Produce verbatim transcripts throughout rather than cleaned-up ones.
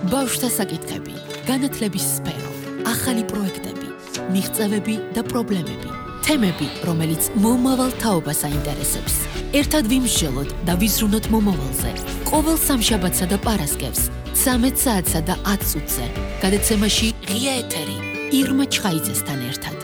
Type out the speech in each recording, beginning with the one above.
ბავშვთა საკითხები, განათლების სფერო, ახალი პროექტები, მიღწევები და პრობლემები, თემები, რომელიც მომავალ თაობას აინტერესებს. ერთად ვიმსჯელოთ და ვიზრუნოთ მომავალზე. ყოველ სამშაბათსა და პარასკევს, ცამეტ საათსა და ათ წუთზე, გადაცემაში ღია ეთერი, ირმა ჩხაიძესთან ერთად.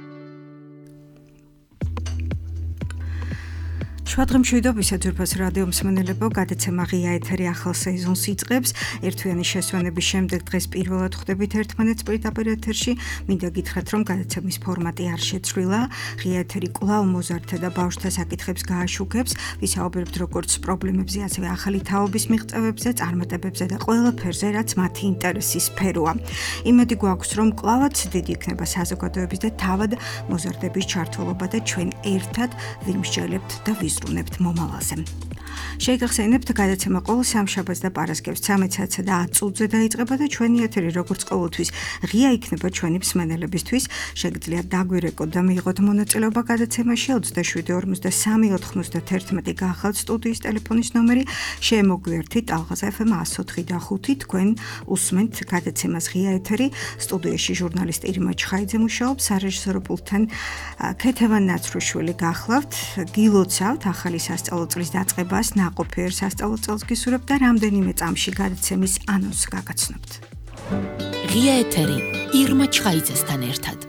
შუადღე მშვიდობისა ძვირფას რადიო მსმენელებო, გადაცემა ღია ეთერი ახალ სეზონს იწყებს. ერთვიანი შესვენების შემდეგ დღეს პირველად ხვდებით ერთმანეთს პირდაპირ ეთერში. მინდა გითხრათ, რომ გადაცემის ფორმატი არ შეცვლილა. ღია ეთერი კვლავ მოზარდთა და ბავშვთა საკითხებს გააშუქებს. ვისაუბრებთ როგორც პრობლემებზე, ასევე ახალი თაობის მიღწევებზე, წარმატებებზე და ყველაფერზე, რაც მათი ინტერესის სფეროა. იმედი გვაქვს, რომ კვლავაც დიდი იქნება საზოგადოების და თავად მოზარდების ჩართულობა და ჩვენ ერთად ვიმსჯელებთ და ვიზრუნებთ მომავალზე. შეგახსენებთ, გადაცემა ყოველ სამშაბათს და პარასკევს ცამეტ საათსა და ათ წუთზე დაიწყება და ჩვენი ეთერი როგორც ყოველთვის ღია იქნება ჩვენი მსმენელებისთვის. შეგიძლიათ დაგვირეკოთ და მიიღოთ მონაწილეობა გადაცემაში. ოცდაშვიდი ორმოცდასამი ოთხმოცდაათერთმეტი გახავთ სტუდიის ტელეფონის ნომერი. შემოგვიერთით ალღაზ ეფ ემ εκατო ოთხი და ხუთი. თქვენ უსმენთ გადაცემას ღია ეთერი. სტუდიაში ჟურნალისტი ირმა ჩხაიძე მუშაობს, სარეჟისორო პულტთან ქეთევან ნაცრუშვილი გახლავთ. გილოცავთ ახალი სასწავლო წლის დაწყებას, ნაყოფიერ სასწავლო წელს გისურვებთ და რამდენიმე წამში გადაცემის ანონსს გაგაცნობთ. ღია ეთერი, ირმა ჩხაიძესთან ერთად.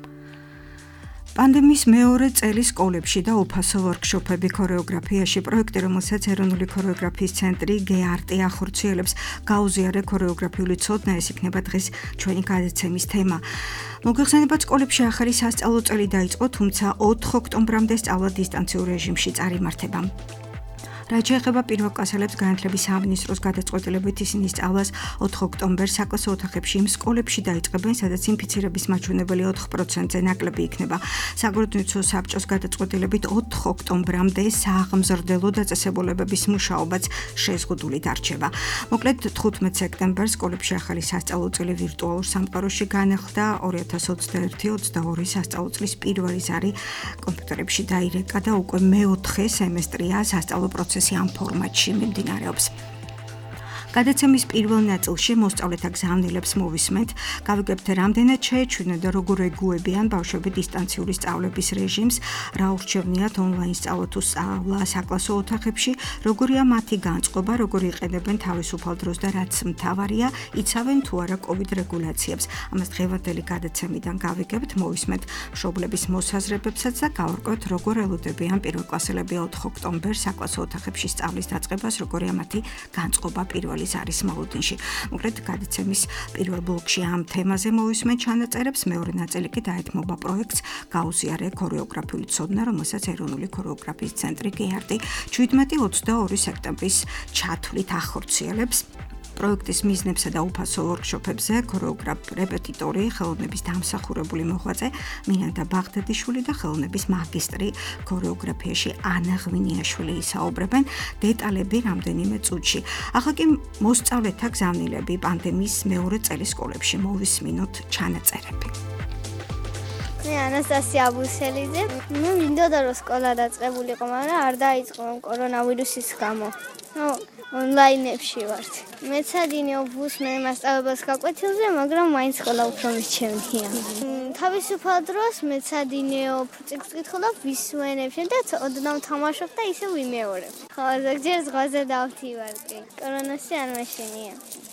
პანდემიის მეორე წელი სკოლებში და უფასო ვორქშოპები ქორეოგრაფიაში პროექტი, რომელსაც ეროვნული ქორეოგრაფიის ცენტრი გეარტი ახორციელებს, გაუზიარე ქორეოგრაფიული ცოდნა, ეს იქნება დღეს ჩვენი გადაცემის თემა. მოგეხსენებათ, სკოლებში ახალი სასწავლო წელი დაიწყო, თუმცა ოთხ ოქტომბრამდე სწავლა დისტანციურ რეჟიმში წარიმართება. რაც შეეხება პირველკლასელებს, განათლების სამინისტროს გადაწყვეტილებით ისინი სწავლას ოთხ ოქტომბერს საკლასო ოთახებში იმ სკოლებში დაიწყებენ, სადაც ინფიცირების მაჩვენებელი ოთხ პროცენტზე ნაკლები იქნება. საგროდნიცო საბჭოს გადაწყვეტილებით ოთხ ოქტომბრამდე სააღმზრდელო დაწესებულებების მუშაობაც შეზღუდული დარჩება. მოკლედ, თხუთმეტ სექტემბერს სკოლებში ახალი სასწავლო წელი ვირტუალურ სამყაროში განახლდა. ორი ათას ოცდაერთი ოცდაორი სასწავლო წლის პირველი ზარი კომპიუტერებში დაირეკა და უკვე მეოთხე სემესტრია სასწავლო პროცესი ამ ფორმატში მიმდინარეობს. გადაცემის პირველ ნაწილში მოსწავლეთა გზავნილებს მოვისმენთ, გავიგებთ რამდენად შეეჩვინათ და როგორ ეგუებიან ბავშვები დისტანციური სწავლების რეჟიმს, რა ურჩევნიათ ონლაინ სწავლა თუ სწავლა საკლასო ოთახებში, როგორია მათი განწყობა, როგორ იყენებენ თავისუფალ დროს და რაც მთავარია, იცავენ თუ არა კოვიდ რეგულაციებს. ამას დღევანდელი გადაცემიდან გავიგებთ, მოვისმენთ მშობლების მოსაზრებებსაც და გავარკვევთ, როგორ ელოდებიან პირველკლასელები ოთხ ოქტომბერს საკლასო ოთახებში სწავლის დაწყებას, როგორია მათი განწყობა პირველ არის მოლოდინში. მოკლედ, გადაცემის პირველ ბლოკში ამ თემაზე მოვისმენთ ჩანაწერებს, მეორე ნაწილი კი დაეთმობა პროექტს გაუზიარე ქორეოგრაფიული ცოდნა, რომელსაც ეროვნული ქორეოგრაფიის ცენტრი გეარტი შვიდმეტი ოცდაორი სექტემბრის ჩათვლით ახორციელებს. პროექტის მიზნებსა და უფასო ვორქშოპებზე ქორეოგრაფ რეპეტიტორი, ხელოვნების დამსახურებული მოღვაწე მინანდა ბაღდადიშვილი და ხელოვნების მაგისტრი ქორეოგრაფიაში ანა ღვინიაშვილი ისაუბრებენ. დეტალები რამდენიმე წუთში. ახლა კი მოსწავლეთა გზავნილები პანდემიის მეორე წელი სკოლებში, მოვისმინოთ ჩანაწერები. მე ანასტასია აბუსელიძე. მე მინდოდა რომ სკოლა დაწყებულიყო, მაგრამ არ დაიწყო კორონავირუსის გამო. ონლაინებში ვართ. მეცადინეო ვუსმენ მასწავლებლებს გაკვეთილზე, მაგრამ მაინც სკოლა უფრო მისჩემია. თავისუფალ დროს მეცადინეო წიგნს ვკითხულობ, ვისვენებ და ოდნავ თამაშობ და ისე ვიმეორებ. ხო, ზოგჯერ ზღვაზე დავთივარდი. კორონასი არ მეშინია.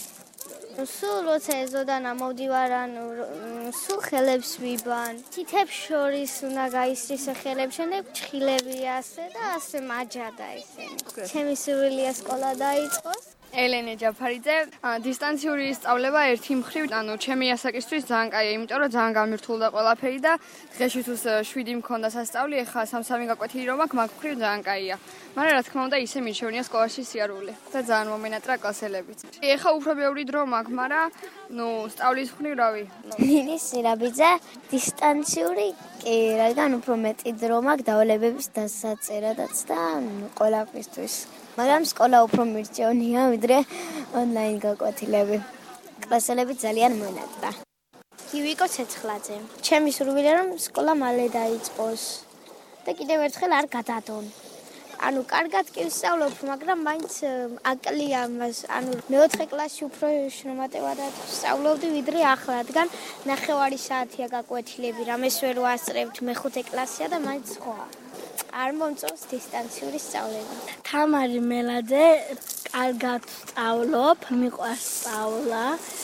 სულ როცა ეზოდანა მოვდივარ, ანუ სულ ხელებს ვიბან. თითებს შორის უნდა გაისწრის ხელებს, შემდეგ ჩხილები ასე და ასე მაჯადა ისინი. ჩემი სურვილია სკოლა დაიწყოს. ელენე ჯაფარიძე, დისტანციური სწავლება ერთი მხრივ, ანუ ჩემი ასაკისთვის ძალიან კაია, იმიტომ რომ ძალიან გამირთულდა ყველაფერი და დღეში თუ შვიდი მქონდა სასწავლი, ეხლა სამ-სამი გაკვეთილი რომ აქვს, მაგ მხრივ ძალიან კაია. მაგრამ რა თქმა უნდა, ისე მიჩვენია სკოლაში სიარული და ძალიან მომენატრა კლასელებიც. ეხლა უფრო ბევრი დრო მაქვს, მაგრამ ნუ სწავლის მხრივ რავი. ნინი სირაბიძე, დისტანციური კი, რადგან უფრო მეტი დრო მაქვს დავალებების დასაწერადაც და ყველაფრისთვის. მაგრამ სკოლა უფრო მირჩევნია ვიდრე ონლაინ გაკვეთილები. კლასელები ძალიან მონატრა. ივიკო ცეცხლაძე. ჩემი სურვილია რომ სკოლა მალე დაიწყოს და კიდევ ერთხელ არ გადადონ. ანუ კარგად კი ვსწავლობ, მაგრამ მაინც აკლია მას. ანუ მეოთხე კლასში უფრო შრომატევადად ვსწავლობდი, ვიდრე ახლა, რადგან ნახევარი საათია გაკვეთილები, რამეს ვერ ვასწრებთ, მეხუთე კლასია და მაინც სხვა. არ მომწონს დისტანციური სწავლება. თამარი მელაძე, კარგად ვსწავლობ, მიყვარს სწავლა.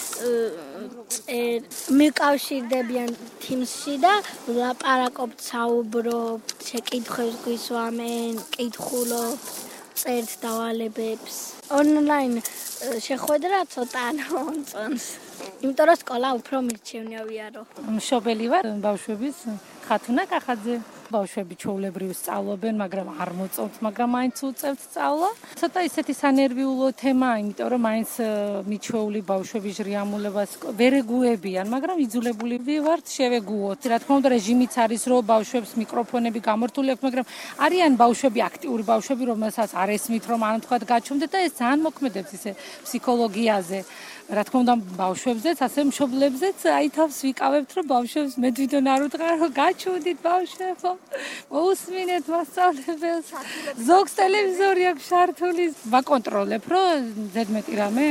მიკავშირდებიან თიმში და ლაპარაკობთ, საუბრობთ, შეკითხვებს გვისვამენ, კითხულობთ, წერთ დავალებებს. ონლაინ შეხვედრა ცოტა არ მომწონს. იმიტომ რომ სკოლა უფრო მირჩევნია რო. მშობელი ვარ ბავშვების ხათუნა კახაძე. ბავშვები ჩვეულებრივ სწავლობენ, მაგრამ არ მოწონთ, მაგრამ მაინც უწევთ სწავლა. ცოტა ისეთი სანერვიულო თემაა, იმიტომ რომ მაინც მიჩვეული ბავშვების ჟრიამულებას ვერ ეგუებიან, მაგრამ იძულებული ვართ შევეგუოთ. რა თქმა უნდა, რეჟიმიც არის, რომ ბავშვებს მიკროფონები გამართული აქვს, მაგრამ არიან ბავშვები, აქტიური ბავშვები, რომელსაც არ ესმით, რომ ან თქვა გაჩვენდეთ და ეს ძალიან მოქმედებს ისე ფსიქოლოგიაზე. რა თქმა უნდა, ბავშვებზეც, ასე მშობლებზეც აი თავს ვიკავებთ, რომ ბავშვებს მე თვითონ არ უთხრა, რომ გაჩვენდით ბავშვებო. მოусმინეთ მასწავლებელს. ზოგს ტელევიზორი აქვს შართული. ვაკონტროლებ, რომ ზედმეტი რამე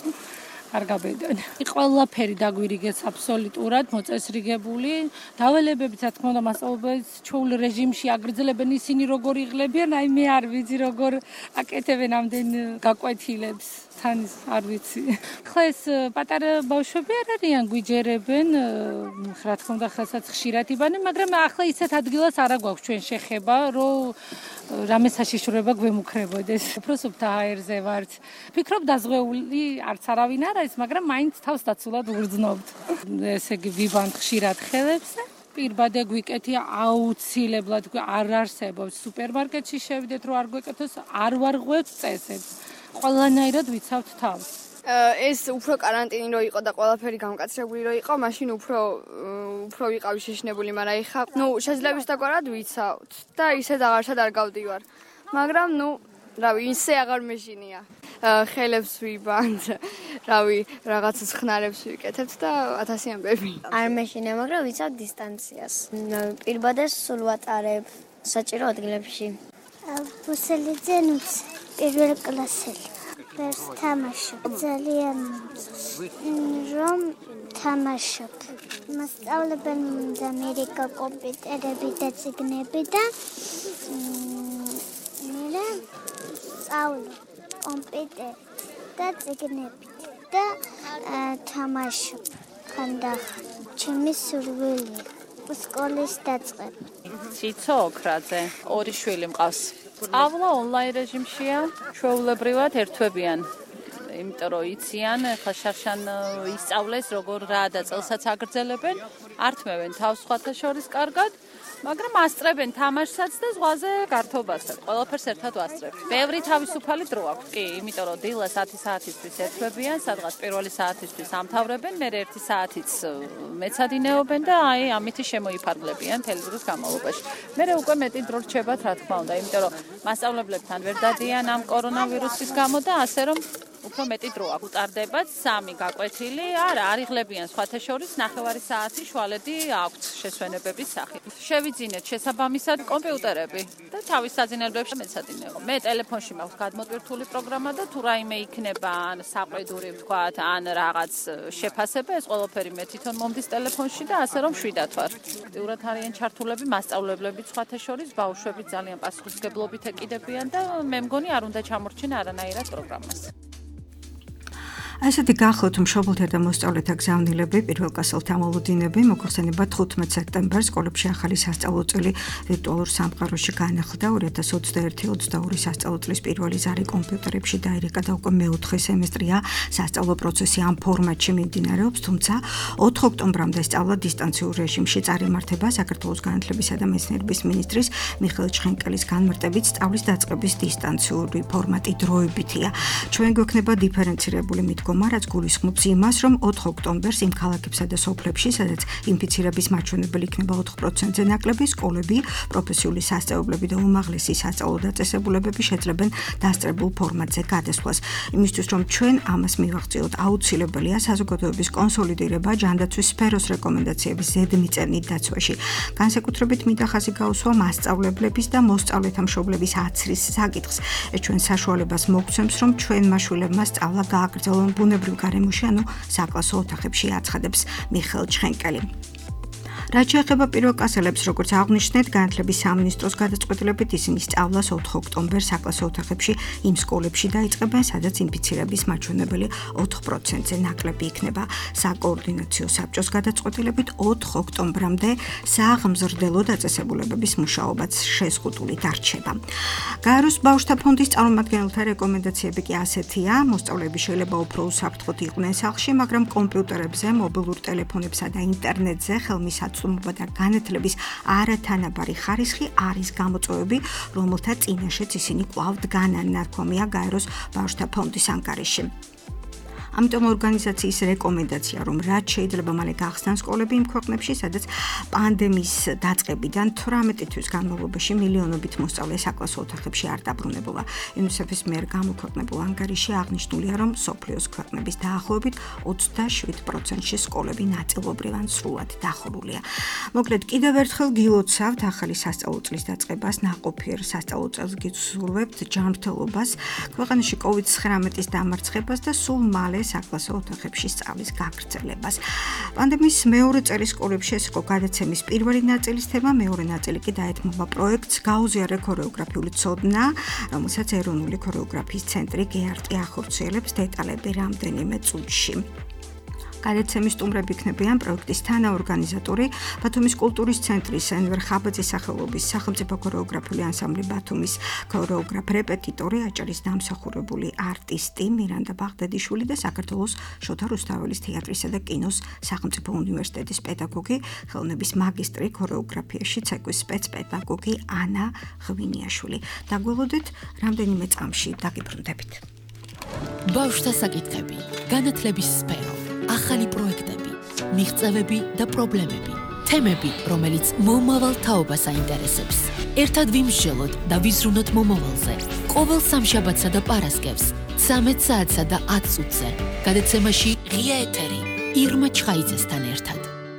არ გაბედონ. ყველაფერი დაგვირიგეს აბსოლუტურად მოწესრიგებული. დავალებებით, რა თქმა უნდა, მასწავლებელს ჩვეულ რეჟიმში აგრძელებენ ისინი როგორ იღლებიან, აი მე არ ვიცი როგორ აკეთებენ ამდენ გაკვეთილებს. თან არ ვიცი. ხლა ეს პატარა ბავშვები არ არიან, გვიჯერებენ, რა თქმა უნდა, ხელსაც ხშირად იბანენ, მაგრამ ახლა ისეთ ადგილას არ აგვაქვს ჩვენ შეხება, რომ რამე საშიშროება გვემუქრებოდეს. უფრო სუფთა აერზე ვართ. ვფიქრობ დაზღვეული არც არავინ არ არის, მაგრამ მაინც თავს დაცულად ვგრძნობთ. ესე იგი ვიბანთ ხშირად ხელებს. პირბადე გვიკეთია აუცილებლად არ არსებობს სუპერმარკეტში შევიდეთ რომ არ გვეკეთოს, არ ვარღვევთ წესებს. ყველანაირად ვიცავთ თავს. ეს უფრო каранტინი რო იყო და ყველაფერი გამკაცრებული რო იყო, მაშინ უფრო უფრო ვიყავი შეშნებული, მაგრამ ეხა, ნუ შეიძლება ისდაგვარად ვიცავთ და ისე აღარშად არ გავდივარ. მაგრამ ნუ, რავი, ისე აღარ მეშინია. ხელებს ვიბანთ, რავი, რაღაც ხნარებს ვიკეთებთ და ათასი ამბები. არ მეშინია, მაგრამ ვიცავ დისტანციას. პირბადეს სულ ვატარებ საჭირო ადგილებში. ბუსელიძე ნუც პირველ კლასელი. ვერს თამაშობ. ძალიან მომწონს. რომ თამაშობ. მასწავლებელმა მინდა მერეკა კომპიუტერები და წიგნები და მე სწავლობ კომპიუტერი და წიგნები და თამაშობ. ხანდახან ჩემი სურვილია სკოლის დაწყება. ციცო ოქრაძე, ორი შვილი მყავს. სწავლა ონლაინ რეჟიმშია, ჩვეულებრივად ერთვებიან. იმიტომ რომ იციან, ხა შარშან ისწავლეს როგორ რა და წელსაც აგრძელებენ, ართმევენ თავს სხვათა შორის კარგად, მაგრამ ასწრებენ თამაშსაც და ზღვაზე გართობასაც. ყველაფერს ერთად ვასწრებთ. ბევრი თავისუფალი დრო აქვს, კი, იმიტომ რომ დილას ათი საათისთვის ერთვებიან, სადღაც პირველი საათისთვის ამთავრებენ, მერე ერთი საათიც მეცადინეობენ და აი ამით შემოიფარგლებიან მთელი დღის განმავლობაში. მერე უკვე მეტი დრო რჩებათ, რა თქმა უნდა, იმიტომ რომ მასწავლებლებთან ვერ დადიან ამ კორონავირუსის გამო და ასე რომ უფრო მეტი დრო აქვს. უტარდებათ სამი გაკვეთილი, არა, არ იღლებიან სხვათა შორის ნახევარი საათი შუალედი აქვთ შესვენებების სახით. შევიძინეთ შესაბამისად კომპიუტერები და თავის საძინებლებში მეცადინეო. მე ტელეფონში მაქვს გადმოტვირთული პროგრამა და თუ რაიმე იქნება ან საყვედური ვთქვათ, ან რაღაც შეფასება, ეს ყველაფერი მე თვითონ მომდის ტელეფონში და ასე რომ შვიდათ ვარ. აქტიურად არიან ჩართულები მასწავლებლებიც სხვათა შორის, ბავშვები ძალიან პასუხისმგებლობით ეკიდებიან და მე მგონი არ უნდა ჩამორჩენა არანაირად პროგრამას. ასეთი გახლავთ მშობელთა და მოსწავლეთა გზავნილები, პირველ კლასელთა მოლოდინები, მოხსენება თხუთმეტ სექტემბერს სკოლებში ახალი სასწავლო წელი ვირტუალურ სამყაროში განახლდა. ორი ათას ოცდაერთი ოცდაორი სასწავლო წლის პირველი ზარი კომპიუტერებში დაირეკა და უკვე მეოთხე სემესტრია სასწავლო პროცესი ამ ფორმატში მიმდინარეობს, თუმცა ოთხ ოქტომბრამდე სწავლა დისტანციურ რეჟიმში წარიმართება. საქართველოს განათლებისა და მეცნიერების მინისტრის მიხეილ ჩხენკელის განმარტებით სწავლის დაწყების დისტანციური ფორმატი დროებითია. ჩვენ გვექნება დიფერენცირებული მიდგომა დგომა, რაც გულისხმობს იმას, რომ ოთხ ოქტომბერს იმ ქალაქებსა და სოფლებში, სადაც ინფიცირების მაჩვენებელი იქნება ოთხ პროცენტზე ნაკლები, სკოლები, პროფესიული სასწავლებლები და უმაღლესი სასწავლო დაწესებულებები შეძლებენ დასწრებულ ფორმატზე გადასვლას. იმისთვის, რომ ჩვენ ამას მივაღწიოთ, აუცილებელია საზოგადოების კონსოლიდირება ჯანდაცვის სფეროს რეკომენდაციების ზედმიწევნით დაცვაში. განსაკუთრებით მინდა ხაზი გაუსვა მასწავლებლების და მოსწავლეთა მშობლების აცრის საკითხს. ეს ჩვენ საშუალებას მოგცემს, რომ ჩვენმა შვილებმა სწავლა გააგრძელონ ბუნებრივ გარემოში, ანუ საკლასო ოთახებში, აცხადებს მიხეილ ჩხენკელი. რაც შეეხება პირველ კლასელებს, როგორც აღნიშნეთ, განათლების სამინისტროს გადაწყვეტილებით ისინი სწავლას ოთხ ოქტომბერს საკლასო ოთახებში იმ სკოლებში დაიწყებენ, სადაც ინფიცირების მაჩვენებელი ოთხ პროცენტზე ნაკლები იქნება. საკოორდინაციო საბჭოს გადაწყვეტილებით ოთხ ოქტომბრამდე სააღმზრდელო დაწესებულებების მუშაობაც შეზღუდული დარჩება. გაეროს ბავშვთა ფონდის წარმომადგენელთა რეკომენდაციები კი ასეთია: მოსწავლეები შეიძლება უფრო უსაფრთხოდ იყვნენ სახლში, მაგრამ კომპიუტერებზე, მობილურ ტელეფონებსა და ინტერნეტზე ხელმისაწვდომობა და განათლების არათანაბარი ხარისხი არის გამოწვევები, რომელთა წინაშეც ისინი კვლავ დგანან, ნათქვამია გაეროს ბავშვთა ფონდის ანგარიში. ამიტომ ორგანიზაციის რეკომენდაცია, რომ რაც შეიძლება მალე გახსნან სკოლები იმ ქვეყნებში, სადაც პანდემიის დაწყებიდან თვრამეტი თვის განმავლობაში მილიონობით მოსწავლე საკლასო ოთახებში არ დაბრუნებულა. იუნისეფის მიერ გამოქვეყნებულ ანგარიში აღნიშნულია, რომ მსოფლიოს ქვეყნების დაახლოებით ოცდაშვიდ პროცენტში სკოლები ნაწილობრივ ან სრულად დახურულია. მოკლედ, კიდევ ერთხელ გილოცავთ ახალი სასწავლო წლის დაწყებას, ნაყოფიერ სასწავლო წელს გისურვებთ ჯანმრთელობას, ქვეყანაში კოვიდ ცხრამეტის დამარცხებას და სულ მალე საკლასო ოთახებში სწავლის გაგრძელებას. პანდემიის მეორე წელი სკოლებში ეს იყო გადაცემის პირველი ნაწილის თემა, მეორე ნაწილი კი დაეთმობა პროექტს გაუზიარე ქორეოგრაფიული ცოდნა, რომელსაც ეროვნული ქორეოგრაფიის ცენტრი გეარტი ახორციელებს. დეტალები რამდენიმე წუთში. გადაცემის სტუმრები იქნებიან პროექტის თანაორგანიზატორი, ბათუმის კულტურის ცენტრის ენვერ ხაბაძის სახელობის სახელმწიფო ქორეოგრაფიული ანსამბლი ბათუმის ქორეოგრაფ რეპეტიტორი, აჭარის დამსახურებული არტისტი მირანდა ბაღდადიშვილი და საქართველოს შოთა რუსთაველის თეატრისა და კინოს სახელმწიფო უნივერსიტეტის პედაგოგი, ხელოვნების მაგისტრი ქორეოგრაფიაში, ცეკვის სპეცპედაგოგი ანა ღვინიაშვილი. დაგველოდეთ რამდენიმე წამში დაგიბრუნდებით. ბავშვთა საკითხები, განათლების სფერო, ახალი პროექტები, მიღწევები და პრობლემები, თემები, რომელიც მომავალ თაობას აინტერესებს. ერთად ვიმსჯელოთ და ვიზრუნოთ მომავალზე. ყოველ სამშაბათსა და პარასკევს, ცამეტ საათსა და ათ წუთზე. გადაცემაში ღია ეთერი ირმა ჩხაიძესთან ერთად.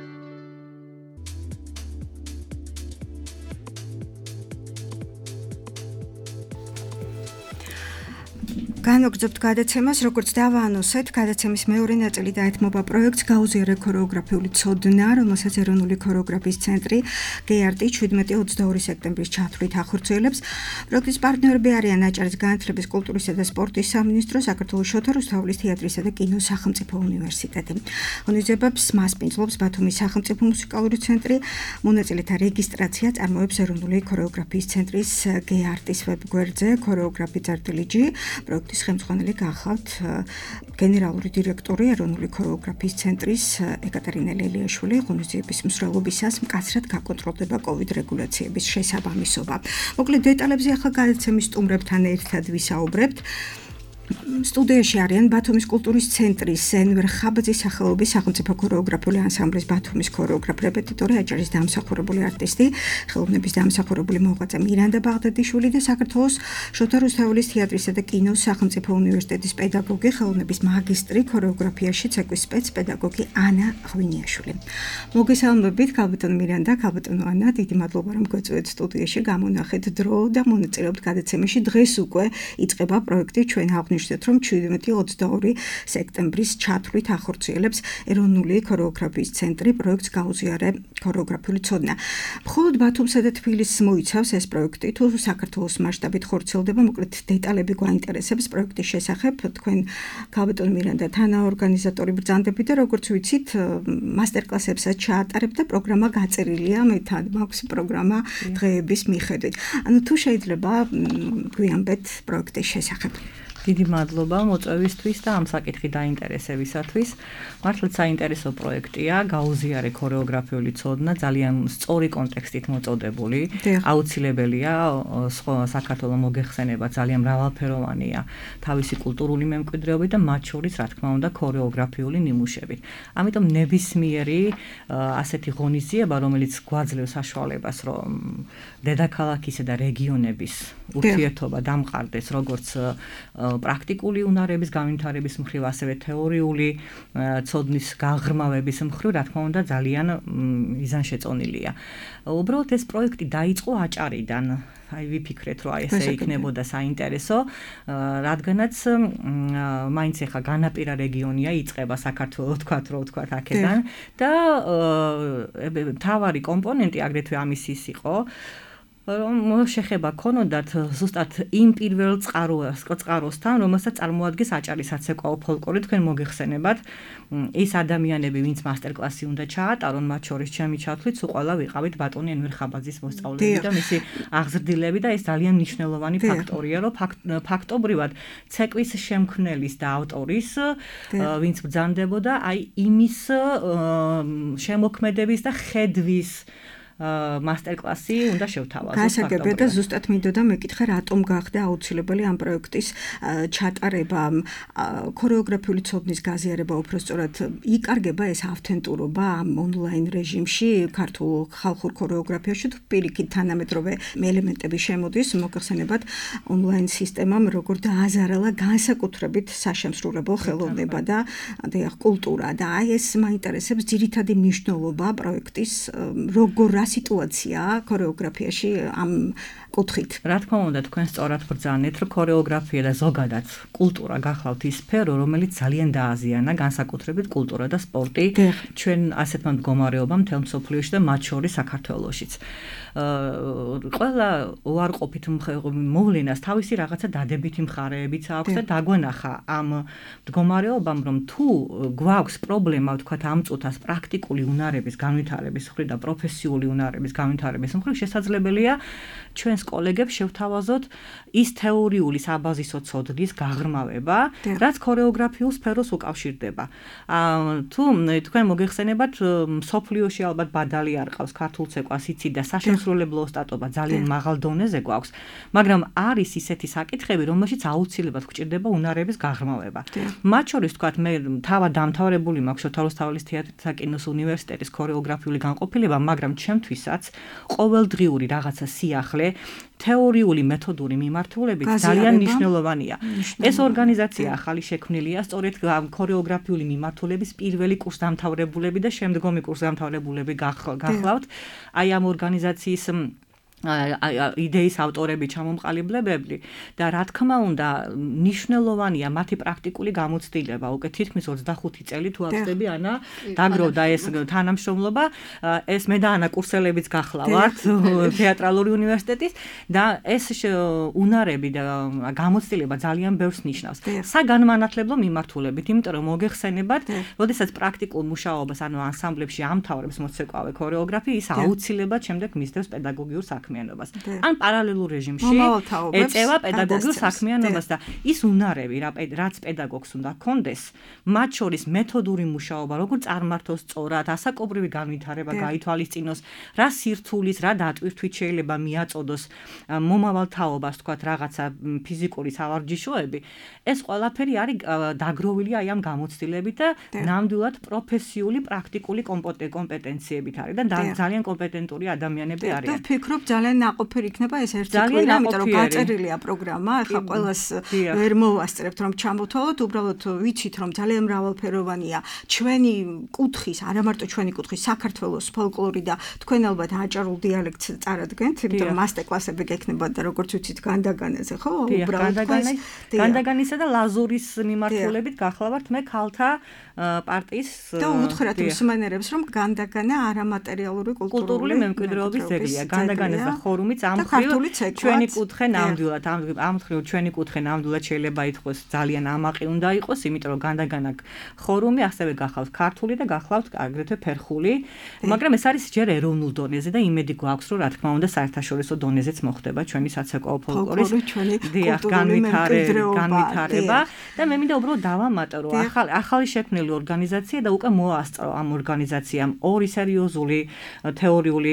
განვაგრძობთ გადაცემას, როგორც დავაანონსეთ, გადაცემის მეორე ნაწილი დაეთმობა პროექტს გაუზიარე ქორეოგრაფიული ცოდნა, რომელსაც ეროვნული ქორეოგრაფიის ცენტრი გეარტი შვიდმეტი ოცდაორი სექტემბრის ჩათვლით ახორციელებს. პროექტის პარტნიორები არიან აჭარის განათლების, კულტურისა და სპორტის სამინისტრო, საქართველოს შოთა რუსთაველის თეატრისა და კინოს სახელმწიფო უნივერსიტეტი. ღონისძიებებს მასპინძლობს ბათუმის სახელმწიფო მუსიკალური ცენტრი. მონაწილეთა რეგისტრაცია წარმოებს ეროვნული ქორეოგრაფიის ცენტრის გეარტის ვებგვერდზე. ქორეოგრაფი წერტილიჯი პროექტის ხელმძღვანელი გახავთ გენერალური დირექტორი ეროვნული ქორეოგრაფიის ცენტრის ეკატერინა ლელიაშვილი. ღონისძიების მსვლელობისას მკაცრად გაკონტროლდება კოვიდ რეგულაციების შესაბამისობა. მოკლედ დეტალებზე ახლა გადაცემის სტუმრებთან ერთად ვისაუბრებთ. სტუდიაში არიან ბათუმის კულტურის ცენტრის ენვერ ხაბაძის სახელობის სახელმწიფო ქორეოგრაფიული ანსამბლის ბათუმის ქორეოგრაფ რეპეტიტორი, აჭარის დამსახურებული არტისტი, ხელოვნების დამსახურებული მოღვაწე მირანდა ბაღდადიშვილი და საქართველოს შოთა რუსთაველის თეატრისა და კინოს სახელმწიფო უნივერსიტეტის პედაგოგი, ხელოვნების მაგისტრი ქორეოგრაფიაში, ცეკვის სპეცპედაგოგი ანა ღვინიაშვილი. მოგესალმებით, ქალბატონო მირანდა, ქალბატონო ანა, დიდი მადლობა რომ გვეწვევთ სტუდიაში, გამონახეთ დრო და მონაწილეობთ გადაცემაში. დღეს უკვე იწყება პროექტი ჩვენ აღნიშნეთ, რომ შვიდმეტი ოცდაორი სექტემბრის ჩათვლით ახორციელებს ეროვნული ქორეოგრაფიის ცენტრი პროექტს გაუზიარე ქორეოგრაფიული ცოდნა. მხოლოდ ბათუმსა და თბილისს მოიცავს ეს პროექტი, თუ საქართველოს მასშტაბით ხორციელდება, მოკლედ დეტალები გვაინტერესებს პროექტის შესახებ. თქვენ ქალბატონო მირანდა თანაორგანიზატორი ბრძანდებით და როგორც ვიცით, მასტერკლასებსაც ჩაატარებთ და პროგრამა გაწერილია, მე თან მაქვს პროგრამა დღეების მიხედვით. ანუ თუ შეიძლება გვიამბეთ პროექტის შესახებ. დიდი მადლობა მოწვევისთვის და ამ საკითხი დაინტერესებისათვის. მართლაც საინტერესო პროექტია, გაუზიარე ქორეოგრაფიული ცოდნა, ძალიან სწორი კონტექსტით მოწოდებული. აუცილებელია სხვა საქართველოს მოგეხსენება ძალიან მრავალფეროვანია თავისი კულტურული მემკვიდრეობით და მათ შორის რა თქმა უნდა ქორეოგრაფიული ნიმუშებით. ამიტომ ნებისმიერი ასეთი ღონისძიება, რომელიც გვაძლევს საშუალებას, რომ დედაქალაქისა და რეგიონების ურთიერთობა დამყარდეს როგორც პრაქტიკული უნარების განვითარების მხრივ, ასევე თეორიული ცოდნის გაღრმავების მხრივ, რა თქმა უნდა, ძალიან მიზანშეწონილია. უბრალოდ ეს პროექტი დაიწყო აჭარიდან. აი ვიფიქრეთ, რომ აი ესე იქნებოდა საინტერესო, რადგანაც მაინც ახლა განაპირა რეგიონია, იწყება საქართველოს თქვათ, რო თქვათ აქედან და მთავარი კომპონენტი აგრეთვე ამის ის იყო, რომ შეხება ქონოდათ ზუსტად იმ პირველ წყაროს, წყაროსთან, რომელსაც წარმოადგენს აჭარის საცეკვაო ფოლკლორი, თქვენ მოგეხსენებათ, ის ადამიანები, ვინც მასტერკლასი უნდა ჩაატარონ, მათ შორის ჩემი ჩათვლით, სულ ყველა ვიყავით ბატონი ენვერ ხაბაძის მოსწავლეები და მისი აღზრდილები და ეს ძალიან მნიშვნელოვანი ფაქტორია, რომ ფაქტობრივად ცეკვის შემქმნელის და ავტორის, ვინც ბრძანდებოდა, აი იმის შემოქმედების და ხედვის მასტერკლასი უნდა შევთავაზოთ. გასაგებია და ზუსტად მინდოდა მეკითხე, რატომ გახდა აუცილებელი ამ პროექტის ჩატარება, ქორეოგრაფიული ცოდნის გაზიარება, უბრალოდ იკარგება ეს ავთენტურობა ამ ონლაინ რეჟიმში, ქართულ ხალხურ ქორეოგრაფიაში თუ პირიქით თანამედროვე ელემენტები შემოდის, მოგეხსენებათ ონლაინ სისტემამ როგორ დააზარალა განსაკუთრებით საშემსრულებლო ხელოვნება და დიახ კულტურა და აი ეს მაინტერესებს ძირითადი მნიშვნელობა პროექტის, როგორ სიტუაცია ქორეოგრაფიაში ამ კუთხით. რა თქმა უნდა, თქვენ სწორად ბრძანეთ, რომ ქორეოგრაფია და ზოგადად კულტურა გახლავთ ის სფერო, რომელიც ძალიან დააზიანა განსაკუთრებით კულტურა და სპორტი ჩვენ ასეთმა მდგომარეობამ მთელ მსოფლიოში და მათ შორის საქართველოშიც. ყველა უარყოფით მოვლენას თავისი რაღაცა დადებითი მხარეებიც აქვს და დაგვენახა ამ მდგომარეობამ, რომ თუ გვაქვს პრობლემა, ვთქვათ, ამ წუთას პრაქტიკული უნარების განვითარების მხრივ და პროფესიული უნარების განვითარების მხრივ, შესაძლებელია ჩვენს კოლეგებს შევთავაზოთ ის თეორიული საბაზისო ცოდნის გაღრმავება, რაც ქორეოგრაფიულ სფეროს უკავშირდება. თუ თქვენ მოგეხსენებათ, მსოფლიოში ალბათ ბადალი არ ყავს ქართულ ცეკვას იცით და საშემსრულებლო ოსტატობა ძალიან მაღალ დონეზე გვაქვს, მაგრამ არის ისეთი საკითხები, რომელშიც აუცილებლად გვჭირდება უნარების გაღრმავება. მათ შორის თქვათ, მე თავად დამთავრებული მაქვს შოთა რუსთაველის თეატრისა კინოს უნივერსიტეტის ქორეოგრაფიული განყოფილება, მაგრამ ჩემთვისაც ყოველდღიური რაღაცა სიახლე თეორიული მეთოდური მიმართულებით ძალიან მნიშვნელოვანია. ეს ორგანიზაცია ახალი შექმნილია სწორედ ქორეოგრაფიული მიმართულების პირველი კურსდამთავრებულები და შემდგომი კურსდამთავრებულები გახლავთ. აი ამ ორგანიზაციის იდეის ავტორები, ჩამომყალიბებები და რა თქმა უნდა მნიშვნელოვანია მათი პრაქტიკული გამოცდილება. უკვე თითქმის ოცდახუთი წელი თუ აღწევი ანა დაგროვდა ეს თანამშრომლობა, ეს მე და ანა კურსელებიც გახლავართ თეატრალური უნივერსიტეტის და ეს უნარები და გამოცდილება ძალიან ბევრს ნიშნავს. საგანმანათლებლო მიმართულებით, იმიტომ რომ მოგეხსენებათ, როდესაც პრაქტიკულ მუშაობას ანუ ანსამბლებში ამთავრებს მოცეკვავე ქორეოგრაფი, ის აუცილებლად შემდეგ მისდევს პედაგოგიურ საქმიანობას. ან პარალელურ რეჟიმში ეწევა პედაგოგიურ საქმიანობას და ის უნარები, რაც პედაგოგს უნდა ჰქონდეს, მათ შორის მეთოდური მუშაობა, როგორ წარმართოს სწორად, ასაკობრივი განვითარება გაითვალისწინოს, რა სირთულის, რა დატვირთვით შეიძლება მიაწოდოს მომავალ თაობას, თქვათ, რაღაცა ფიზიკური სავარჯიშოები, ეს ყველაფერი არის დაგროვილი აი ამ გამოცდილებით და ნამდვილად პროფესიული, პრაქტიკული კომპეტენციებით არის და ძალიან კომპეტენტური ადამიანები არიან. ვფიქრობ ძალიან ნაყოფიერი იქნება ეს ერთი თვე, იმიტომ რომ გაწერილია პროგრამა, ახლა ყველას ვერ მოვასწრებთ რომ ჩამოთვალოთ, უბრალოდ ვიცით რომ ძალიან მრავალფეროვანია ჩვენი კუთხის, არა მარტო ჩვენი კუთხის, საქართველოს ფოლკლორი და თქვენ ალბათ აჭარულ დიალექტს წარადგენთ, იმიტომ რომ მასტერკლასები გექნებათ და როგორც ვიცით განდაგანაზე, ხო? უბრალოდ განდაგანისა და ლაზურის მიმართულებით გახლავართ მე ქალთა პარტიის და უთხრათ მსმენელებს რომ განდაგანა არამატერიალური კულტურული მემკვიდრეობის ძეგლია. განდაგანას და ხორუმიც ამ მხრივ ჩვენი კუთხე ნამდვილად ამ მხრივ ჩვენი კუთხე ნამდვილად შეიძლება ითქვას ძალიან ამაყი უნდა იყოს, იმიტომ რომ განდაგანა ხორუმი ასევე გახავთ ქართული და გახავთ აგრეთვე ფერხული, მაგრამ ეს არის ჯერ ეროვნულ დონეზე და იმედი გვაქვს რომ რა თქმა უნდა საერთაშორისო დონეზეც მოხდება ჩვენი საცეკვაო ფოლკლორის განვითარება და მე მინდა უბრალოდ დავამატო რომ ახალი ახალი შექმნილი ორგანიზაცია და უკვე მოასწრო ამ ორგანიზაციამ ორი სერიოზული თეორიული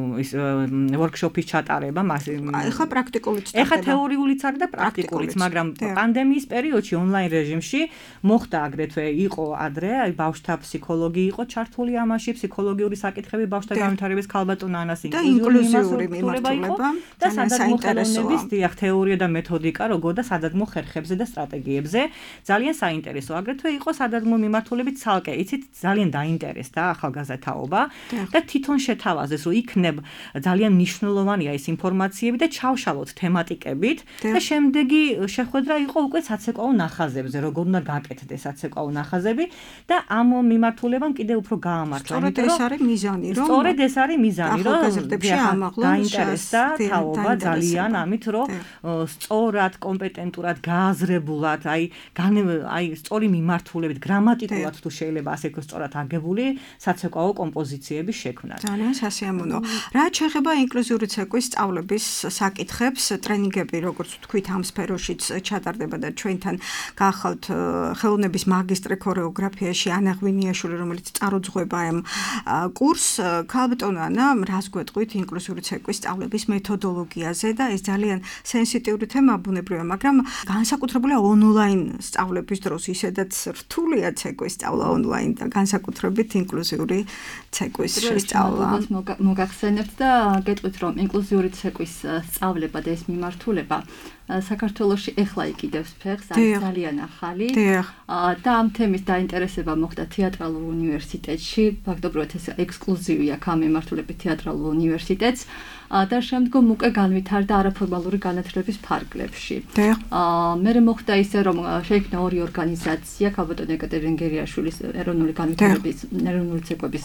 ვორქშოპის ჩატარება. ეხლა პრაქტიკულიც ხდება. ეხლა თეორიულიც არის და პრაქტიკულიც, მაგრამ პანდემიის პერიოდში ონლაინ რეჟიმში მოხდა აგრეთვე იყო ადრე, აი ბავშვთა ფსიქოლოგი იყო ჩართული ამაში, ფსიქოლოგიური საკითხები ბავშვთა განვითარების ქალბატონ ანას ინკლუზიური მიმართულება და სადაგმო ხელოვნების დიახ თეორია და მეთოდიკა როგორ და სადაგმო ხერხებზე და სტრატეგიებზე ძალიან საინტერესო. აგრეთვე იყო სადაგმო მიმართულებით ცალკე, იცით ძალიან დაინტერესდა ახალგაზრდაობა და თვითონ შეთავაზეს რომ იქნებ ძალიან მნიშვნელოვანია ეს ინფორმაციები და ჩავშალოთ თემატიკებით და შემდეგი შეხვედრა იყო უკვე საცეკვაო ნახაზებზე, როგორ უნდა გაკეთდეს საცეკვაო ნახაზები და ამ მიმართულებამ კიდე უფრო გაამართლა. სწორედ ეს არის მიზანი, რომ სწორედ ეს არის მიზანი, რომ ახალგაზრდებში ამაღლოს დაინტერესდა თაობა ძალიან ამით, რომ სწორად, კომპეტენტურად, გააზრებულად, აი აი სწორი მიმართულებით, გრამატიკულად თუ შეიძლება ასე ვთქვათ, სწორად აგებული საცეკვაო კომპოზიციების შექმნა. ძალიან სასიამოვნო. რაც შეეხება ინკლუზიური ცეკვის სწავლების საკითხებს, ტრენინგები, როგორც ვთქვით, ამ სფეროშიც ჩატარდება და ჩვენთან გახავთ ხელოვნების მაგისტრე ქორეოგრაფიაში ანა ღვინიაშვილი, რომელიც წარუძღვება ამ კურსს. ქალბატონო ანა, რას გვეტყვით ინკლუზიური ცეკვის სწავლების მეთოდოლოგიაზე და ეს ძალიან სენსიტიური თემა ბუნებრივია, მაგრამ განსაკუთრებულია ონლაინ სწავლების დროს, ისედაც რთულია ცეკვის სწავლა ონლაინ და განსაკუთრებით ინკლუზიური ცეკვის შესწავლა. მოგახსენებთ და გეტყვით, რომ ინკლუზიური ცეკვის სწავლება და ეს მიმართულება საქართველოში ეხლა იკიდებს ფეხს, არის ძალიან ახალი და ამ თემის დაინტერესება მოხდა თეატრალურ უნივერსიტეტში, ფაქტობრივად ეს ექსკლუზივია ამ მიმართულებით თეატრალურ უნივერსიტეტს და შემდგომ უკვე განვითარდა არაფორმალური განათლების ფარგლებში. მე მოხდა ისე, რომ შეიქმნა ორი ორგანიზაცია, ქალბატონ ეკატერინე გერიაშვილის ეროვნული განვითარების ეროვნული ცეკვების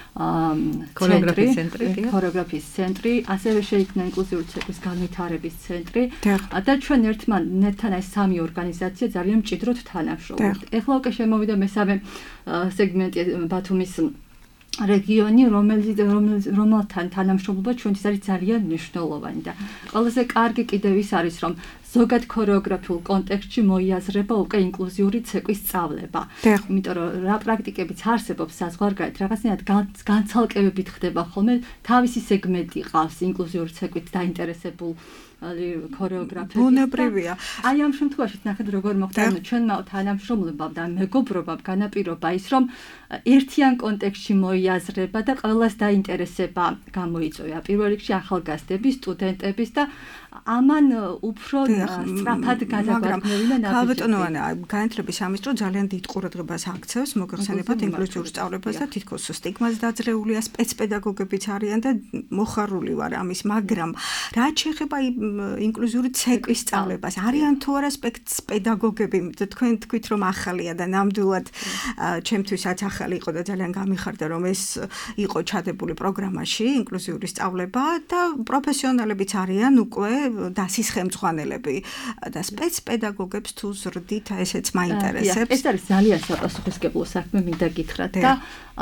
ცენტრი, ქორეოგრაფიის ცენტრი, ასევე შეიქმნა ინკლუზიური ცეკვის განვითარების ცენტრი და ჩვენ ერთმანეთთან ეს სამი ორგანიზაცია ძალიან მჭიდროდ თანამშრომლობთ. ეხლა უკვე შემოვიდა მესამე სეგმენტი ბათუმის რეგიონი, რომელიც რომელთან თანამშრომლობა ჩვენთვის არის ძალიან მნიშვნელოვანი და ყველაზე კარგი კიდევ ის არის, რომ ზოგად ქორეოგრაფიულ კონტექსტში მოიაზრება უკვე ინკლუზიური ცეკვის სწავლება. იმიტომ რომ რა პრაქტიკებიც არსებობს საზღვარგარეთ, რაღაცნაირად განცალკევებით ხდება ხოლმე, თავისი სეგმენტი ყავს ინკლუზიური ცეკვით დაინტერესებულ ქორეოგრაფებს. ბუნებრივია. აი ამ შემთხვევაში ნახეთ როგორ მოხდა, ჩვენმა თანამშრომლობამ და მეგობრობამ განაპირობა ის, რომ ერთიან კონტექსტში მოიაზრება და ყველას დაინტერესება გამოიწვია. პირველ რიგში ახალგაზრდების, სტუდენტების და ამან უფრო სწრაფად გადაგვარგმევინა ნაბიჯები. ქალბატონო ანა, განათლების სამინისტრო ძალიან დიდ ყურადღებას აქცევს მოგეხსენებათ ინკლუზიურ სწავლებას და თითქოს სტიგმას დაძლეულია, სპეცპედაგოგებიც არიან და მოხარული ვარ ამის, მაგრამ რაც შეეხება ინკლუზიური ცეკვის სწავლებას, არიან თუ არა სპეცპედაგოგები, თქვენ თქვით რომ ახალია და ნამდვილად ჩემთვისაც ახალი იყო და ძალიან გამიხარდა რომ ეს იყო ჩადებული პროგრამაში ინკლუზიური სწავლება და პროფესიონალებიც არიან უკვე დასის ხელმძღვანელები და სპეცპედაგოგებს თუ ზრდით ესეც მაინტერესებს. ეს არის ძალიან საპასუხისმგებლო საქმე, მინდა გითხრათ და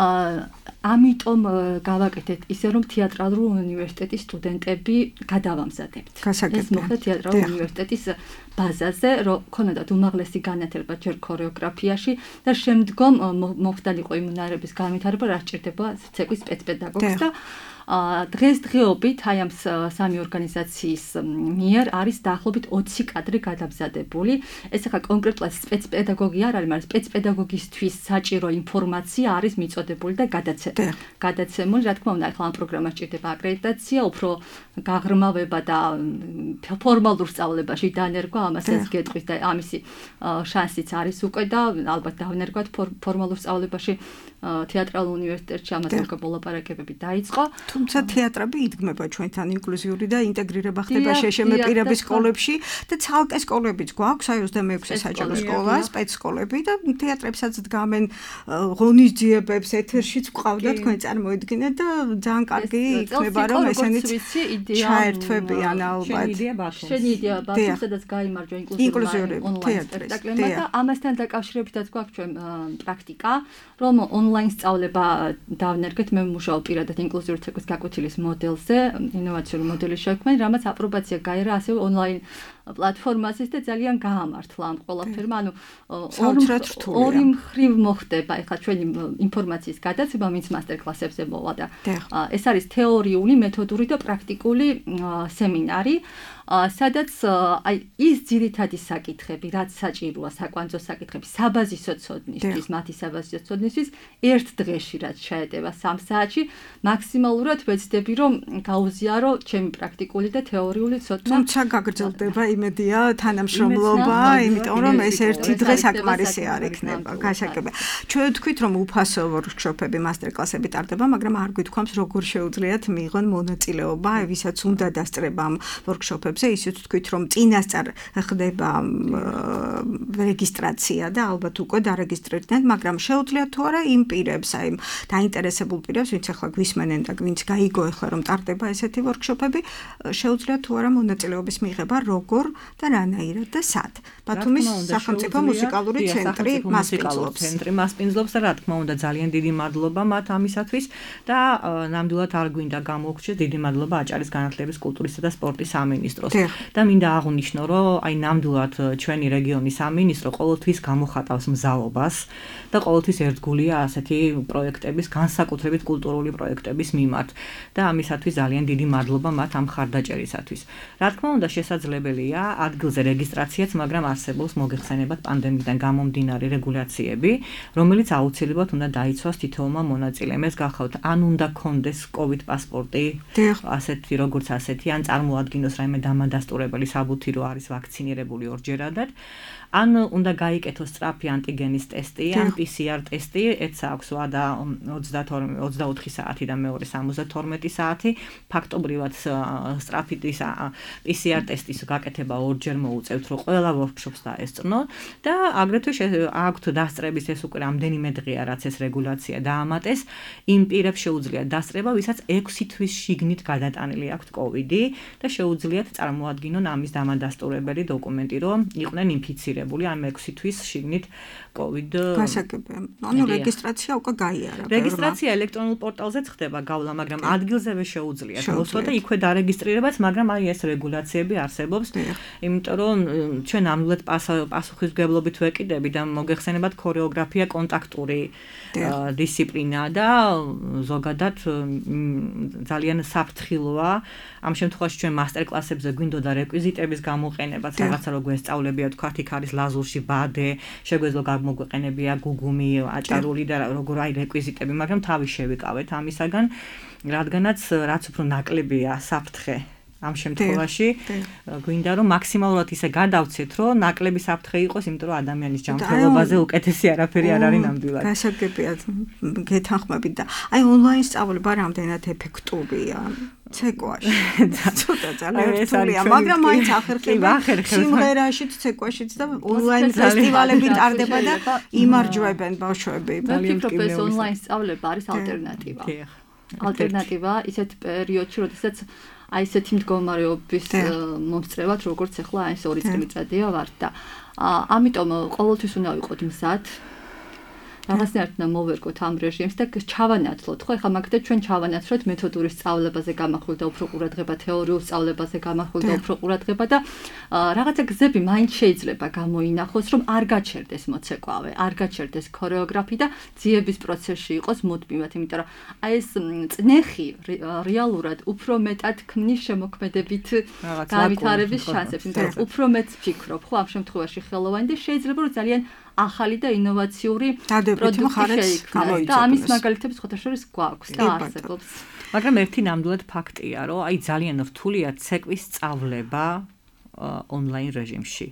ამიტომ გავაკეთეთ ისე რომ თეატრალურ უნივერსიტეტის სტუდენტები გადავამზადებთ. ეს მოხდა თეატრალურ უნივერსიტეტის ბაზაზე, რომ ქონოდათ უმაღლესი განათლება ჯერ ქორეოგრაფიაში და შემდგომ მოხდანიყო იმ უნარების განვითარება, რაც სჭირდება ცეკვის სპეცპედაგოგს და დღესდღეობით აი ამ სამი ორგანიზაციის მიერ არის დაახლოებით ოცი კადრი გადამზადებული. ეს ახლა კონკრეტულად სპეცპედაგოგი არ არის, მაგრამ სპეცპედაგოგისთვის საჭირო ინფორმაცია არის მიწოდებული და გადაცემული. გადაცემული, რა თქმა უნდა, ახლა ამ პროგრამას სჭირდება აკრედიტაცია, უფრო გაღრმავება და ფორმალურ სწავლებაში დანერგვა, ამასაც გეტყვის და ამისი შანსიც არის უკვე და ალბათ დავნერგვათ ფორმალურ სწავლებაში თეატრალურ უნივერსიტეტში ამაზე უკვე მოლაპარაკებები დაიწყო. თუ თუმცა თეატრები იდგმება ჩვენთან ინკლუზიური და ინტეგრირება ხდება შეშემეპირების სკოლებში და ცალკე სკოლებიც გვაქვს, აი ოცდამეექვსე საჯარო სკოლა, სპეცსკოლები და თეატრებსაც დგამენ ღონისძიებებს, ეთერშიც გვყავდა თქვენ წარმოედგინეთ და ძალიან კარგი იქნება რომ ესენიც ჩაერთვებიან ალბათ. შენი იდეა ბათუმს, სადაც გაიმარჯვა ინკლუზიური ონლაინ სპექტაკლებმა და ამასთან დაკავშირებითაც გვაქვს ჩვენ პრაქტიკა, რომ ონლაინ სწავლება დავნერგეთ. მე მუშაობ პირადად ინკლუზიური ცეკვის გაკვეთილის მოდელზე, ინოვაციური მოდელის შექმნით, რამაც აპრობაცია გაერა ასევე ონლაინ პლატფორმაზე და ძალიან გაამართლა ამ ყველაფერმა. ანუ ორი მხრივ მოხდება ეხლა ჩვენი ინფორმაციის გადაცემა, ვინც მასტერკლასებზე მოვა და ეს არის თეორიული, მეთოდური და პრაქტიკული სემინარი. სადაც აი ის ძირითადი საკითხები, რაც საჭიროა საკვანძო საკითხები, საბაზისო ცოდნისთვის, მათი საბაზისო ცოდნისთვის ერთ დღეში რაც ჩაეტება სამ საათში, მაქსიმალურად ვეცდები რომ გაუზიარო ჩემი პრაქტიკული და თეორიული ცოდნა. თუმცა გაგრძელდება იმედია თანამშრომლობა, იმიტომ რომ ეს ერთი დღე საკმარისი არ იქნება, გასაგებია. ჩვენ ვთქვით რომ უფასო ვორქშოპები, მასტერკლასები ტარდება, მაგრამ არ გვითქვამს როგორ შეუძლიათ მიიღონ მონაწილეობა, ვისაც უნდა დასწრება ამ ვორქშოპებში. ისიც თქვით რომ წინასწარ ხდება რეგისტრაცია და ალბათ უკვე დარეგისტრირდნენ, მაგრამ შეუძლიათ თუ არა იმ პირებს, აი დაინტერესებულ პირებს, ვინც ახლა გვისმენენ და ვინც გაიგო ახლა რომ ტარდება ესეთი ვორქშოპები, შეუძლიათ თუ არა მონაწილეობის მიღება, როგორ და რანაირად და სად. ბათუმის სახელმწიფო მუსიკალური ცენტრი მასპინძლობს. ცენტრი მასპინძლობს და რა თქმა უნდა ძალიან დიდი მადლობა მათ ამისათვის და ნამდვილად არ გვინდა გამოგჩეთ დიდი მადლობა აჭარის განათლების, კულტურისა და სპორტის სამინისტროს. და მინდა აღვნიშნო, რომ აი ნამდვილად ჩვენი რეგიონის სამინისტრო ყოველთვის გამოხატავს მზაობას და ყოველთვის ერთგულია ასეთი პროექტების, განსაკუთრებით კულტურული პროექტების მიმართ და ამისათვის ძალიან დიდი მადლობა მათ ამ ხარდაჭერისათვის. რა თქმა უნდა, შესაძლებელია ადგილზე რეგისტრაციაც, მაგრამ არსებობს მოგეხსენებათ პანდემიიდან გამომდინარე რეგულაციები, რომელიც აუცილებლად უნდა დაიცვას თითოეულმა მონაწილემ. ეს გახავთ ან უნდა კონდეს COVID პასპორტი, ასეთი როგორც ასეთი, ან წარმოადგინოს რაიმე დამადასტურებელი საბუთი რო არის ვაქცინირებული ორჯერადად, ან უნდა გაიკეთოს სწრაფი ანტიგენის ტესტი, ან პი სი არ ტესტი, ერთს აქვს ვადა ოცდაოთხი საათი და მეორე სამოცდათორმეტი საათი, ფაქტობრივად სწრაფი პი სი არ ტესტის გაკეთება ორჯერ მოუწევთ, რომ ყველა ვორქშოპს დაესწრნო და აგრეთვე აქვთ დასწრების ეს უკვე რამდენიმე დღეა, რაც ეს რეგულაცია დაამატეს, იმ პირებს შეუძლიათ დასწრება, ვისაც ექვსი თვის შიგნით გადატანილი აქვთ კოვიდი და შეუძლიათ წარმოადგინონ ამის დამადასტურებელი დოკუმენტი, რომ იყვნენ ინფიცირებული ამ ექვსი თვის შიგნით COVID. გასაგებია. ანუ რეგისტრაცია უკვე გაიარა. რეგისტრაცია ელექტრონულ პორტალზეც ხდება გავლა, მაგრამ ადგილზევე შეუძლიათ მოსვლა და იქვე დარეგისტრირებაც, მაგრამ აი ეს რეგულაციები არსებობს, იმიტომ რომ ჩვენ ნამდვილად პასუხისმგებლობით ვეკიდებით და მოგეხსენებათ ქორეოგრაფია კონტაქტური დისციპლინა და ზოგადად ძალიან საფრთხილოა. ამ შემთხვევაში ჩვენ მასტერკლასებზე გვინდოდა რეკვიზიტების გამოყენებაც, რაღაცა რო გვესწავლებია, თქვათ, იქ არის ლაზურში ბადე, შეგვეძლო გამოგვეყენებია გუგუმი, აჭარული და როგორ აი რეკვიზიტები, მაგრამ თავი შევიკავეთ ამისაგან, რადგანაც რაც უფრო ნაკლებია საფრთხე ამ შემთხვევაში გვინდა რომ მაქსიმალურად ისე გადავცეთ, რომ ნაკლები საფრთხე იყოს, იმიტომ რომ ადამიანის ჯანმრთელობაზე უკეთესი არაფერი არ არის ნამდვილად. გასაგებია, გეთანხმებით და აი ონლაინ სწავლება რამდენად ეფექტურია ცეკვაში. ცოტა ძალიან რთულია, მაგრამ მაინც ახერხება სიმღერაშიც, ცეკვაშიც და ონლაინ ფესტივალები ტარდება და იმარჯვებენ ბავშვები. ძალიან ფიქრობ, ონლაინ სწავლება არის ალტერნატივა. ალტერნატივა ისეთ პერიოდში, როდესაც აი ესეთი მდგომარეობის მომსწრებად, როგორც ახლა აი ეს ორი წელიწადია ვარ და ამიტომ ყოველთვის უნდა ვიყოთ მზად. რაღაცნაირად უნდა მოვერგოთ ამ რეჟიმს და ჩავანაცვლოთ, ხო? ეხლა მაგდროულად ჩვენ ჩავანაცვლოთ მეთოდური სწავლებაზე გამახვილ და უფრო ყურადღება თეორიულ სწავლებაზე გამახვილ და უფრო ყურადღება და რაღაცა გზები მაინც შეიძლება გამოინახოს, რომ არ გაჩერდეს მოცეკვავე, არ გაჩერდეს ქორეოგრაფი და ძიების პროცესში იყოს მუდმივად, იმიტომ რომ აი ეს წნეხი რეალურად უფრო მეტად ქმნის შემოქმედებით განვითარების შანსებს, იმიტომ რომ უფრო მეტ ფიქრობ, ხო, ამ შემთხვევაში ხელოვანი და შეიძლება რომ ძალიან ახალი და ინოვაციური პროდუქტი შეიქმნას და ამის მაგალითები სხვათა შორის გვაქვს და არსებობს. მაგრამ ერთი ნამდვილად ფაქტია, რომ აი ძალიან რთულია ცეკვის სწავლება ონლაინ რეჟიმში.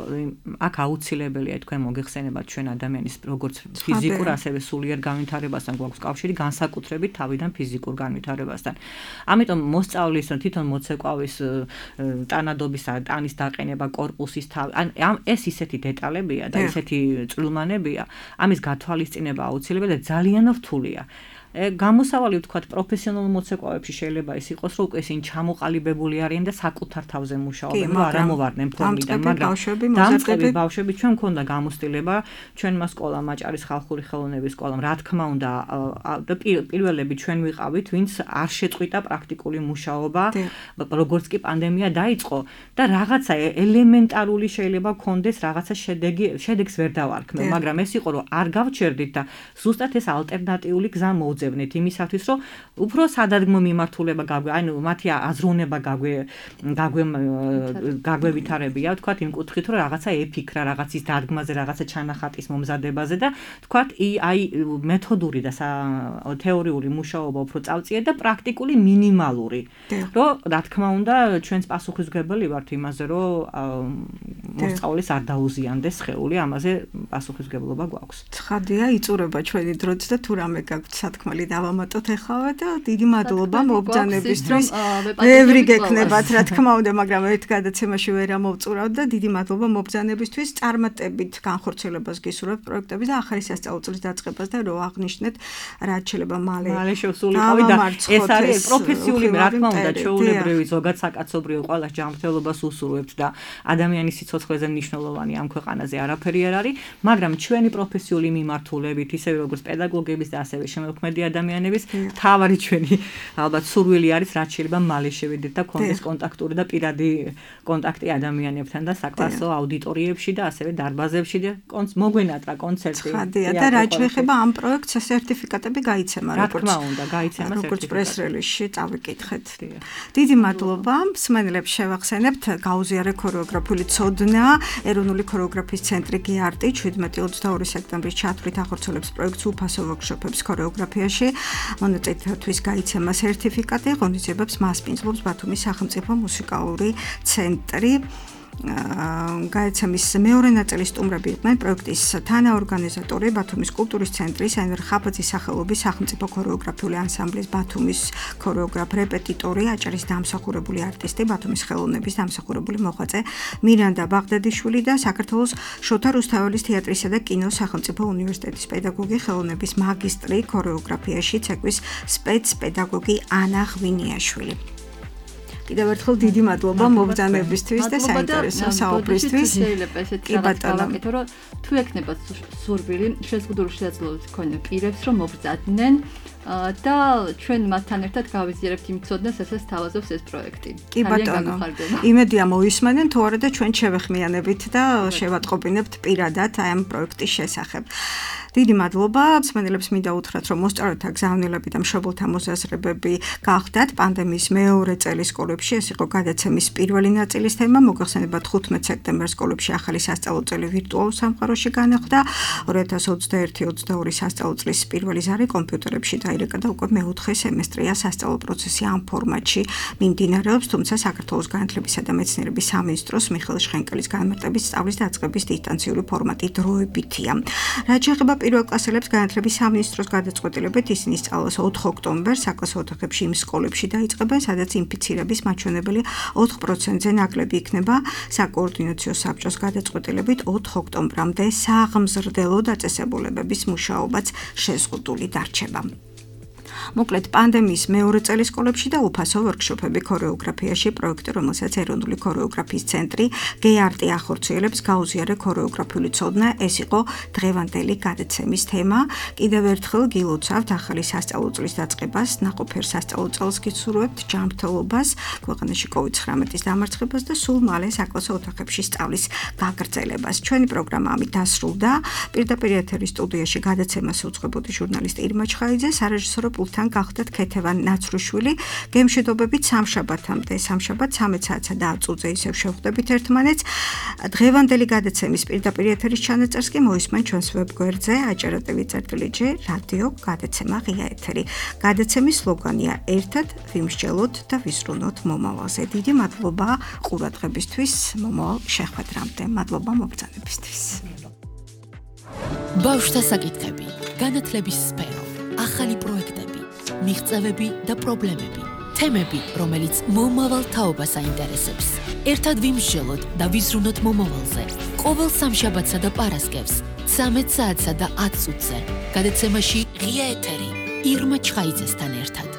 აქ აუცილებელია თქვენ მოგეხსენებათ ჩვენ ადამიანის როგორც ფიზიკურ, ასევე სულიერ განვითარებასთან გვაქვს კავშირი, განსაკუთრებით თავიდან ფიზიკურ განვითარებასთან. ამიტომ მოსწავლის თვითონ მოცეკვავის ტანადობის ტანის დაყენება, კორპუსის თავი, ან ეს ისეთი დეტალებია და ისეთი წვრილმანებია, ამის გათვალისწინება აუცილებელია და ძალიან რთულია. გამოსავალი ვთქვათ პროფესიონალურ მოცეკვავებში შეიძლება ის იყოს, რომ უკვე ისინი ჩამოყალიბებული არიან და საკუთარ თავზე მუშაობენ, რომ არ ამოვარდნენ ფორმიდან, მაგრამ დამწყები ბავშვები ჩვენ მქონდა გამოცდილება, ჩვენმა სკოლამ, აჭარის ხალხური ხელოვნების სკოლამ, რა თქმა უნდა, და პირველები ჩვენ ვიყავით, ვინც არ შეწყვიტა პრაქტიკული მუშაობა, როგორც კი პანდემია დაიწყო და რაღაცა ელემენტარული შეიძლება გქონდეს რაღაცა შედეგი, შედეგს ვერ დავარქმევ, მაგრამ ეს იყო, რომ არ გავჩერდით და ზუსტად ეს ალტერნატიული გზა მოვ ძებნით იმისათვის, რომ უფრო სადადგმო მიმართულება გაგვე, ანუ მათი აზროვნება გაგვე გაგვე გაგვევითარებია, თქვათ იმ კუთხით, რომ რაღაცა ეფიქრა, რაღაცის დადგმაზე, რაღაცა ჩანახატის მომზადებაზე და თქვათ აი მეთოდური და თეორიული მუშაობა უფრო წავწიე და პრაქტიკული მინიმალური. რომ რა თქმა უნდა, ჩვენს პასუხისმგებელი ვართ იმაზე, რომ მოსწავლეს არ დაუზიანდეს სხეული, ამაზე პასუხისმგებლობა გვაქვს. ცხადია, იწურება ჩვენი დროც და თუ რამე გაგვთ სათქმელი დავამატოთ ახლა და დიდი მადლობა მობრძანებისთვის. ბევრი გექნებათ, რა თქმა უნდა, მაგრამ ერთ გადაცემაში ვერ ამოვწურავთ და დიდი მადლობა მობრძანებისთვის. წარმატებით განხორციელებას გისურვებთ პროექტების და ახალი სასწავლო წლის დაწყებას და რო აღნიშნეთ, რაც შეიძლება მალე. მალე შევსულიყავი და ეს არის პროფესიული, რა თქმა უნდა, ჩვეულებრივი ზოგად საკაცობრიო ყველა ჯანმრთელობას უსურვებთ და ადამიანის სიცოცხლეზე მნიშვნელოვანი ამ ქვეყანაზე არაფერი არ არის, მაგრამ ჩვენი პროფესიული მიმართულებით, ისევე როგორც პედაგოგების და ასევე შემოქმედი ადამიანების თავარი ჩვენი ალბათ სურვილი არის, რაც შეიძლება მალე შევიდეთ და გქონდეს კონტაქტური და პირადი კონტაქტი ადამიანებთან და საკლასო აუდიტორიებში და ასევე დარბაზებში და მოგვენატრა კონცერტი. ხადია და რაც შეეხება ამ პროექტს სერტიფიკატები გაიცემა, რა თქმა უნდა, გაიცემა სერტიფიკატები. როგორც პრეს-რელიზში წავიკითხეთ. დიდი მადლობა. მსმენელებს შევახსენებთ გაუზიარე ქორეოგრაფიული ცოდნა, ეროვნული ქორეოგრაფიის ცენტრი გეარტი შვიდმეტი ოცდაორი სექტემბრის ჩათვლით ახორციელებს პროექტს უფასო ვორქშოპებს ქორეოგრაფიაში. მონაწილეებისთვის გაიცემა სერტიფიკატი, ღონისძიებებს მასპინძლობს ბათუმის სახელმწიფო მუსიკალური ცენტრი. გაიცემის მეორე ნაწილის სტუმრები იყვნენ პროექტის თანაორგანიზატორი ბათუმის კულტურის ცენტრის ენვერ ხაბაძის სახელობის სახელმწიფო ქორეოგრაფიული ანსამბლის ბათუმის ქორეოგრაფ რეპეტიტორი, აჭარის დამსახურებული არტისტი, ბათუმის ხელოვნების დამსახურებული მოღვაწე მირანდა ბაღდადიშვილი და საქართველოს შოთა რუსთაველის თეატრისა და კინოს სახელმწიფო უნივერსიტეტის პედაგოგი, ხელოვნების მაგისტრი ქორეოგრაფიაში, ცეკვის სპეცპედაგოგი ანა ღვინიაშვილი. კიდევ ერთხელ დიდი მადლობა მობრძანებისთვის და საინტერესო საუბრისთვის. შეიძლება ესეთი რაღაც გავაკეთო, რომ თუ ექნება სურვილი, შეზღუდული შესაძლებლობებით მქონე პირებს, რომ მობრძადნენ და ჩვენ მასთან ერთად გავიზიარებთ იმ ცოდნას, რასაც თავაზობს ეს პროექტი. კი ბატონო. იმედია მოისმენენ, თუ არა და ჩვენ შევეხმიანებით და შევატყობინებთ პირადად აი ამ პროექტის შესახებ. დიდი მადლობა. მსმენელებს მინდა უთხრათ, რომ მოსწავლეთა გზავნილები და მშობელთა მოსაზრებები გახდათ პანდემიის მეორე წელი სკოლებში. ეს იყო გადაცემის პირველი ნაწილის თემა. მოგეხსენებათ ხუთმეტ სექტემბერს სკოლებში ახალი სასწავლო წელი ვირტუალურ სამყაროში განახლდა. ორი ათას ოცდაერთი ოცდაორი სასწავლო წლის პირველი ზარი კომპიუტერებში დაირეკა და უკვე მეოთხე სემესტრია სასწავლო პროცესი ამ ფორმატში მიმდინარეობს, თუმცა საქართველოს განათლებისა და მეცნიერების სამინისტროს მიხეილ შხენკელის განმარტებით სწავლის დაწყების დისტანციური ფორმატი დროებითია. რაც შეეხება პირველ კლასელებს განათლების სამინისტროს გადაწყვეტილებით ისინი სწავლას ოთხ ოქტომბერს საკლასო ოთახებში იმ სკოლებში დაიწყებენ, სადაც ინფიცირების მაჩვენებელი ოთხ პროცენტზე ნაკლები იქნება. საკოორდინაციო საბჭოს გადაწყვეტილებით ოთხ ოქტომბრამდე სააღმზრდელო დაწესებულებების მუშაობაც შეზღუდული დარჩება. მოკლედ პანდემიის მეორე წელი სკოლებში და უფასო ვორქშოპები ქორეოგრაფიაში პროექტი, რომელსაც ეროვნული ქორეოგრაფიის ცენტრი გეარტი ახორციელებს, გაუზიარე ქორეოგრაფიული ცოდნა, ეს იყო დღევანდელი გადაცემის თემა. კიდევ ერთხელ გილოცავთ ახალი სასწავლო წლის დაწყებას, ნაყოფიერ სასწავლო წელს გისურვებთ ჯანმრთელობას, ქვეყანაში კოვიდ ცხრამეტის დამარცხებას და სულ მალე საკლასო ოთახებში სწავლის გაგრძელებას. ჩვენი პროგრამა ამით დასრულდა. პირდაპირ ეთერის სტუდიაში გადაცემას უძღვებოდი ჟურნალისტი ირმა ჩხაიძე, სარეჟისორო გოგოთან გახდათ ქეთევან ნაცრუშვილი. გემშვიდობებით სამშაბათამდე, სამშაბათ ცამეტ საათსა და ათ წუთზე ისევ შევხვდებით ერთმანეთს. დღევანდელი გადაცემის პირდაპირ ეთერის ჩანაწერს კი მოისმენ ჩვენს ვებგვერდზე აჭარა.ტვ წერტილი რადიო გადაცემა ღია ეთერი. გადაცემის სლოგანია ერთად ვიმსჯელოთ და ვიზრუნოთ მომავალზე. დიდი მადლობა ყურადღებისთვის, მომავალ შეხვედრამდე. მადლობა მობრძანებისთვის. ბავშვთა საკითხები, განათლების სფერო, ახალი პროექტები, მიღწევები და პრობლემები, თემები, რომელიც მომავალ თაობას აინტერესებს. ერთად ვიმსჯელოთ და ვიზრუნოთ მომავალზე. ყოველ სამშაბათსა და პარასკევს, ცამეტ საათსა და ათ წუთზე. გადაცემაში ღია ეთერი ირმა ჩხაიძესთან ერთად.